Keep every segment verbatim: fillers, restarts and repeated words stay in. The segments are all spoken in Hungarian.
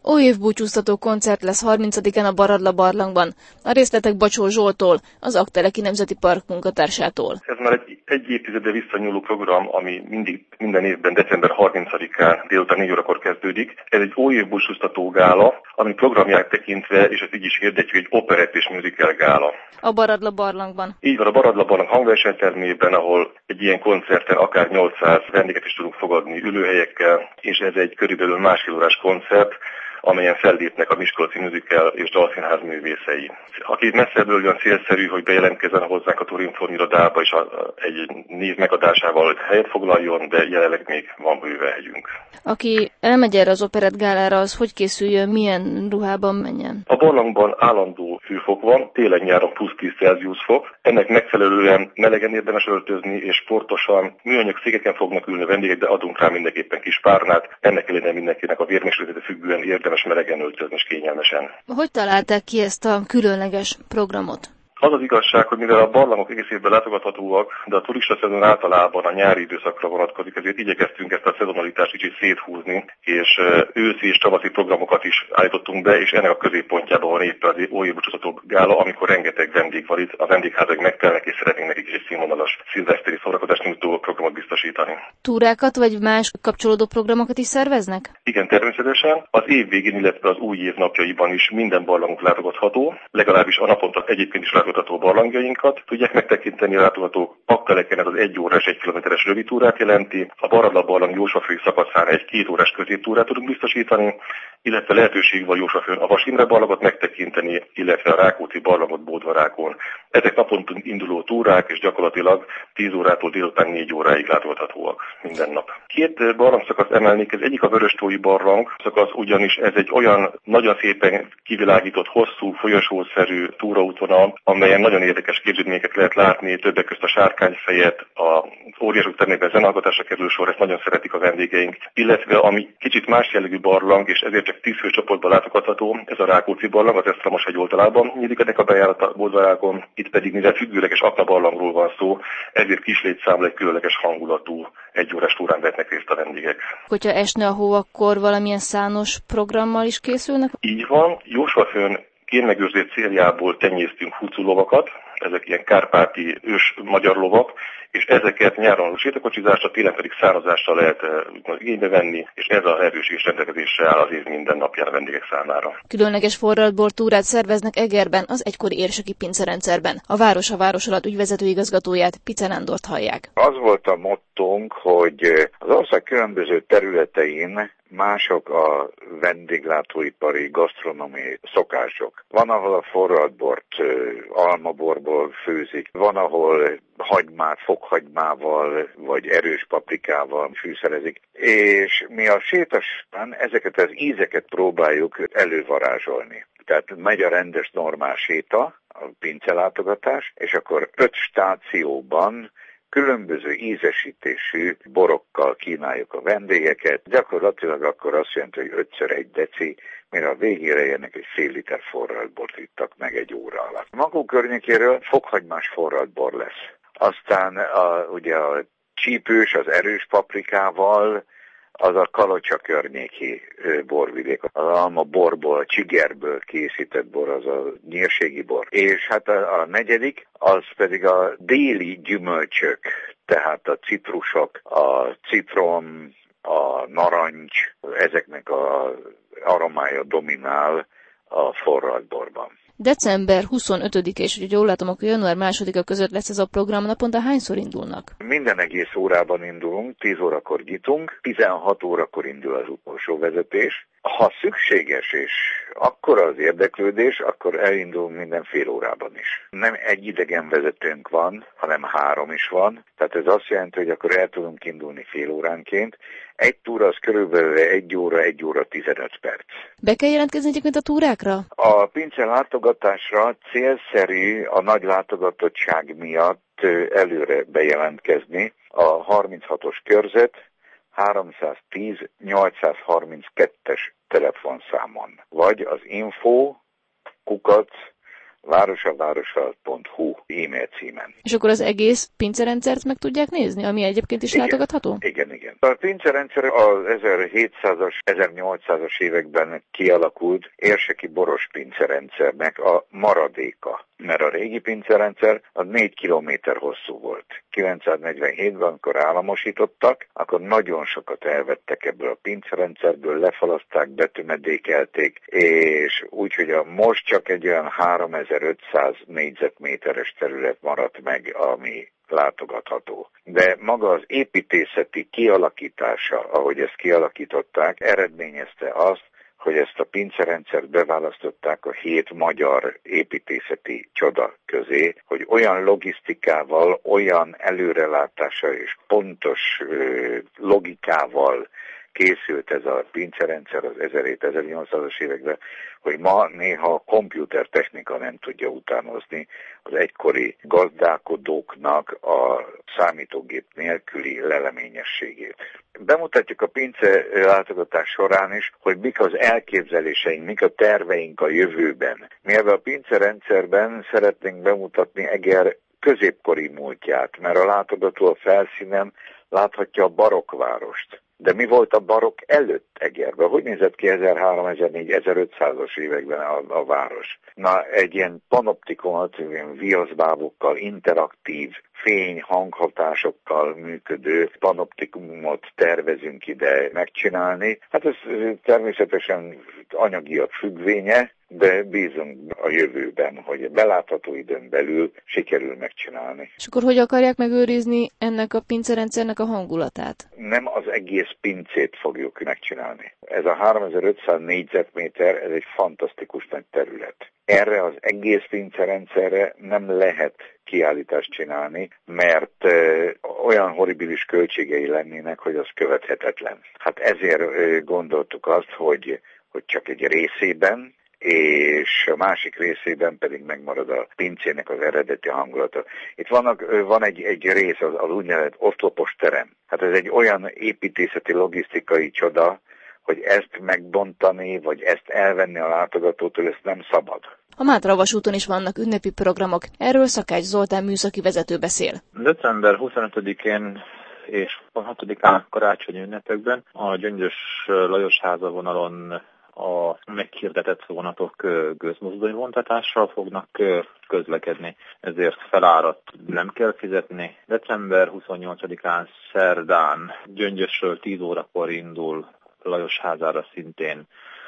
Óévbúcsúztató koncert lesz harmincadikán a Baradla barlangban. A részletek Bacsó Zsolttól, az Aggteleki Nemzeti Park munkatársától. Ez már egy, egy évtizede visszanyúló program, ami mindig minden évben december harmincadikán délután négy órakor kezdődik. Ez egy óévbúcsúztató gála, ami programját tekintve, és ezt így is hirdetjük, egy operett és musical gála. A Baradla barlangban. Így van, a Baradla barlang hangversenytermében, ahol egy ilyen koncerten akár nyolcszáz vendéget is tudunk fogadni ülőhelyekkel, és ez egy körülbelül másfél órás koncert, amelyen fellépnek a Miskolci Musical és Dalszínház művészei. Aki messzebből olyan célszerű, hogy bejelentkezzen hozzánk a Turinform irodába, és a, egy név megadásával helyet foglaljon, de jelenleg még van bőve hegyünk. Aki elmegy erre az operett gálára, az hogy készüljön, milyen ruhában menjen? A barlangban állandó hőfok van, télen-nyáron plusz tíz Celsius fok. Ennek megfelelően melegen érdemes öltözni, és sportosan műanyag székeken fognak ülni a vendégek, de adunk rá mindenképpen kis párnát. Ennek ellenére mindenkinek a vérmérsékletét függően érdemes melegen öltözni és kényelmesen. Hogy találták ki ezt a különleges programot? Az az igazság, hogy mivel a barlangok egész évben látogathatóak, de a turista szezon általában a nyári időszakra vonatkozik, ezért igyekeztünk ezt a szezonalitást kicsit széthúzni, és őszi és tavaszi programokat is állítottunk be, és ennek a középpontjában van éppen az óévbúcsúztató gála, amikor rengeteg vendég van itt, a vendégházak megtelnek, és szeretnénk nekik is egy színvonalas szilveszteri szórakozást nyújtó programot biztosítani. Túrákat vagy más kapcsolódó programokat is szerveznek? Igen, természetesen. Az év végén, illetve az új év napjaiban is minden barlangunk látogatható, legalábbis a naponta egyébként is látogatható barlangjainkat. Tudják megtekinteni a látogatók, Aggteleken ez az egy órás, egy kilométeres rövid túrát jelenti, a Baradla barlang Jósvafői szakaszán egy két órás középtúrát tudunk biztosítani, illetve lehetőség van Jósvafőn a Vas Imre barlangot megtekinteni, illetve a Rákóczi barlangot Bódvarákon. Ezek naponta induló túrák, és gyakorlatilag tíz órától délután négy óráig látogathatóak minden nap. Két barlangszakasz emelnék, ez egyik a Vöröstói barlang szakasz, ugyanis ez egy olyan nagyon szépen kivilágított, hosszú, folyosószerű túraútvonal, amelyen nagyon érdekes képződményeket lehet látni, többek közt a Sárkányfejet, az Óriások termében zenehallgatásra kerül sor, ezt nagyon szeretik a vendégeink, illetve ami kicsit más jellegű barlang, és ezért csak tíz fő csoportban látogatható, ez a Rákóczi barlang, az Esztramos-hegy oldalában nyílik ennek a bejárata Bódvarákon. Itt pedig mivel függőleges aknabarlangról van szó, ezért kis létszámú egy különleges hangulatú egyórás túrán vehetnek részt a vendégek. Hogyha esne a hó, akkor valamilyen szános programmal is készülnek? Így van, Jósvafőn génmegőrzés céljából tenyésztünk huculovakat, ezek ilyen kárpáti ős magyar lovak, és ezeket nyáron sétakocsizásra, télen pedig szárazásra lehet igénybe venni, és ez a lehetőség is rendelkezésre áll az év minden napján a vendégek számára. Különleges forradbor túrát szerveznek Egerben, az egykori érseki pincerendszerben. A Város a Város alatt ügyvezető igazgatóját, Pice Nándort hallják. Az volt a mottónk, hogy az ország különböző területein mások a vendéglátóipari, gasztronómiai szokások. Van, ahol a forradbort almaborból főzik, van, ahol hagymát fokhagymával vagy erős paprikával fűszerezik, és mi a sétásban ezeket az ízeket próbáljuk elővarázsolni. Tehát megy a rendes normál séta, a pincelátogatás, és akkor öt stációban különböző ízesítésű borokkal kínáljuk a vendégeket. Gyakorlatilag akkor azt jelenti, hogy ötször egy deci, mire a végére érnek egy fél liter forradbort ittak meg egy óra alatt. Maguk környékéről fokhagymás forradbor lesz. Aztán a, ugye a csípős, az erős paprikával, az a Kalocsa környéki borvidék. Az alma borból, a csigerből készített bor, az a nyírségi bor. És hát a, a negyedik, az pedig a déli gyümölcsök, tehát a citrusok, a citrom, a narancs, ezeknek az aromája dominál a forradborban. december huszonötödike és, hogy jól látom, akkor január másodika között lesz ez a program, naponta hányszor indulnak? Minden egész órában indulunk, tíz órakor nyitunk, tizenhat órakor indul az utolsó vezetés. Ha szükséges és akkora az érdeklődés, akkor elindulunk minden fél órában is. Nem egy idegen vezetőnk van, hanem három is van, tehát ez azt jelenti, hogy akkor el tudunk indulni fél óránként. Egy túra az körülbelül egy óra, egy óra tizenöt perc. Be kell jelentkezni egyébként a túrákra? A pince látogatásra célszerű a nagy látogatottság miatt előre bejelentkezni. A harminchatos körzet háromszáztíz nyolcszázharminckettes telefonszámon, vagy az info kukac városavárosalat pont hu e-mail címen. És akkor az egész pincerendszert meg tudják nézni, ami egyébként is igen, látogatható? Igen, igen. A pincerendszer az ezerhétszázas, ezernyolcszázas években kialakult érseki boros pincerendszernek a maradéka. Mert a régi pincerendszer az négy kilométer hosszú volt. kilencszáznegyvenhétben, amikor államosítottak, akkor nagyon sokat elvettek ebből a pincerendszerből, lefalaszták, betömedékelték, és úgyhogy a most csak egy olyan háromezer-ötszáz négyzetméteres terület maradt meg, ami látogatható. De maga az építészeti kialakítása, ahogy ezt kialakították, eredményezte azt, hogy ezt a pincerendszert beválasztották a hét magyar építészeti csoda közé, hogy olyan logisztikával, olyan előrelátással és pontos ö, logikával készült ez a pincerendszer az ezerhétszáz-ezernyolcszázas években, hogy ma néha a komputertechnika nem tudja utánozni az egykori gazdálkodóknak a számítógép nélküli leleményességét. Bemutatjuk a pince látogatás során is, hogy mik az elképzeléseink, mik a terveink a jövőben. Mi ebben a pincerendszerben szeretnénk bemutatni Eger középkori múltját, mert a látogató a felszínen láthatja a barokkvárost. De mi volt a barokk előtt Egerben? Hogy nézett ki ezerhárom, ezernégy, ezerötszázas években a, a város? Na, egy ilyen panoptikumot, ilyen viaszbábokkal, interaktív, fény, hanghatásokkal működő panoptikumot tervezünk ide megcsinálni. Hát ez természetesen anyagiak függvénye, de bízunk a jövőben, hogy belátható időn belül sikerül megcsinálni. És akkor hogy akarják megőrizni ennek a pincerendszernek a hangulatát? Nem az egész pincét fogjuk megcsinálni. Ez a háromezer-ötszáz négyzetméter, ez egy fantasztikus nagy terület. Erre az egész pincerendszerre nem lehet kiállítást csinálni, mert ö, olyan horribilis költségei lennének, hogy az követhetetlen. Hát ezért ö, gondoltuk azt, hogy, hogy csak egy részében, és a másik részében pedig megmarad a pincének az eredeti hangulata. Itt vannak, van egy, egy rész, az, az úgynevezett oszlopos terem. Hát ez egy olyan építészeti, logisztikai csoda, hogy ezt megbontani, vagy ezt elvenni a látogatótól, ezt nem szabad. A Mátra vasúton is vannak ünnepi programok, erről Szakács Zoltán műszaki vezető beszél. december huszonötödikén és hatodikán karácsonyi ünnepekben a Gyöngyös Lajos háza vonalon a meghirdetett vonatok gőzmozdonyvontatással fognak közlekedni, ezért felárat nem kell fizetni. december huszonnyolcadikán szerdán Gyöngyösről tíz órakor indul Lajos házára szintén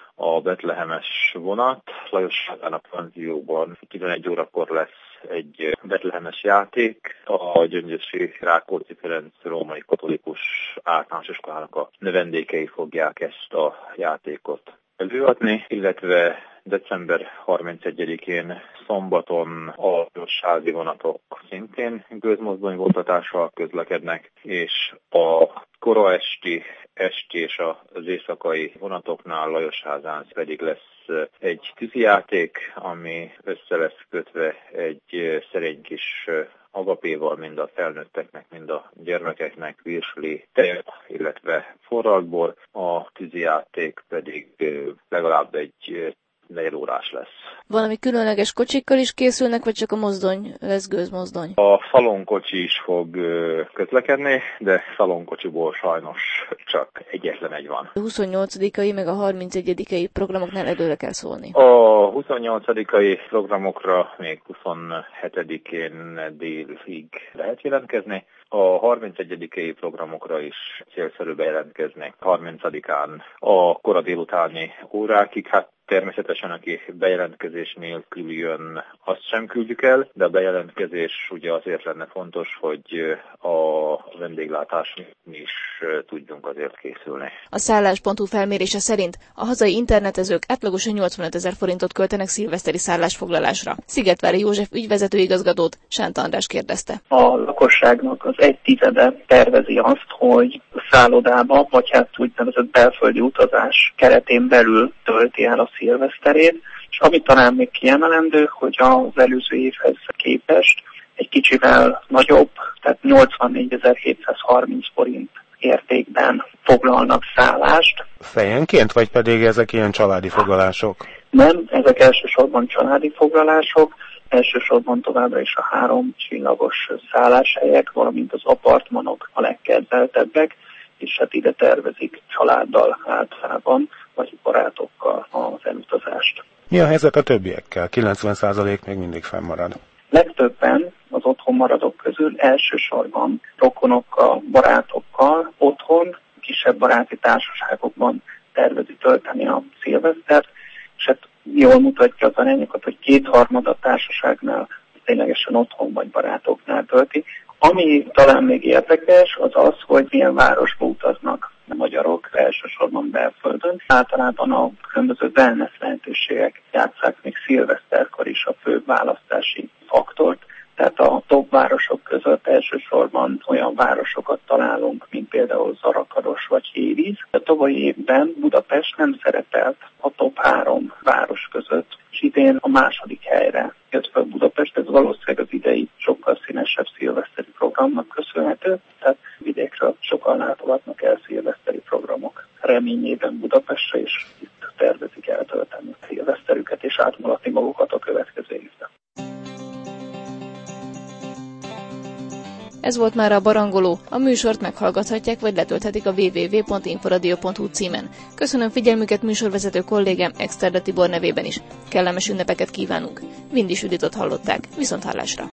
a betlehemes vonat. Lajos házán a panzióban tizenegy órakor lesz egy betlehemes játék. A gyöngyösi Rákóczi Ferenc római katolikus általános iskolának a növendékei fogják ezt a játékot előadni, illetve december harmincegyedikén szombaton a lajosházi vonatok szintén gőzmozdonyvontatással közlekednek, és a kora esti, esti és az éjszakai vonatoknál Lajosházán pedig lesz egy tűzijáték, ami össze lesz kötve egy szerény kis agapéval mind a felnőtteknek, mind a gyermekeknek, virsli, tej, illetve forradbor. A tűzijáték pedig legalább egy negyed órás lesz. Valami különleges kocsikkal is készülnek, vagy csak a mozdony lesz gőzmozdony? A szalonkocsi is fog közlekedni, de szalonkocsiból sajnos csak egyetlen egy van. A huszonnyolcadikai meg a harmincegyedikai programoknál előre kell szólni. A huszonnyolcadikai programokra még huszonhetedikén délig lehet jelentkezni. A harmincegyedikai programokra is célszerű bejelentkezni. harmincadikán a kora délutáni órákig, hát természetesen, aki bejelentkezés nélkül jön, azt sem küldjük el, de a bejelentkezés ugye azért lenne fontos, hogy a vendéglátásra is tudjunk azért készülni. A szállás pont hu felmérése szerint a hazai internetezők átlagosan nyolcvanöt ezer forintot költenek szilveszteri szállásfoglalásra. Szigetvári József ügyvezető igazgatót Sánt András kérdezte. A lakosságnak az egy tizede tervezi azt, hogy a szállodába, vagy hát úgynevezett belföldi utazás keretén belül tölti el a szilveszterét, és ami talán még kiemelendő, hogy az előző évhez képest egy kicsivel nagyobb, tehát nyolcvannégyezer-hétszázharminc forint értékben foglalnak szállást. Fejenként, vagy pedig ezek ilyen családi foglalások? Nem, ezek elsősorban családi foglalások, elsősorban továbbra is a három csillagos szálláshelyek, valamint az apartmanok a legkedveltebbek, és hát ide tervezik családdal általában, vagy barátokkal az elutazást. Mi a helyzet a többiekkel? kilencven százalék még mindig fennmarad. Legtöbben az otthon maradók közül elsősorban rokonokkal, barátokkal, otthon, kisebb baráti társaságokban tervezi tölteni a szilvesztert, és hát jól mutatja az arányokat, hogy kétharmad a társaságnál ténylegesen otthon vagy barátoknál tölti. Ami talán még érdekes, az az, hogy milyen városba utaznak a magyarok, elsősorban belföldön. Általában a különböző wellness lehetőségek játsszák még szilveszterkor is a fő választási faktort. Tehát a top városok között elsősorban olyan városokat találunk, mint például Zarakaros vagy Hévíz. A tavalyi évben Budapest nem szerepelt a top három város között, és idén a második helyre jött fel Budapest. Ez valószínűleg az idei sokkal színesebb szilveszteri programnak köszönhető, tehát vidékről sokan látogatnak el szilveszteri programok reményében Budapestre, és itt tervezik eltölteni a szilveszterüket és átmulatni magukat a következő évben. Ez volt már a Barangoló. A műsort meghallgathatják, vagy letölthetik a double-u double-u double-u pont inforadio pont hu címen. Köszönöm figyelmüket műsorvezető kollégám Exterde Tibor nevében is. Kellemes ünnepeket kívánunk. Vindi Juditot hallották. Viszonthallásra!